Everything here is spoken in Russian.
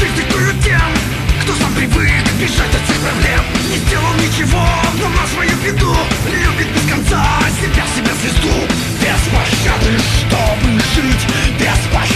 Жизнь диктуют тем, кто сам привык бежать от всех проблем. Не сделал ничего, но на свою беду любит без конца себя в звезду. Без пощады, чтобы жить, без пощады.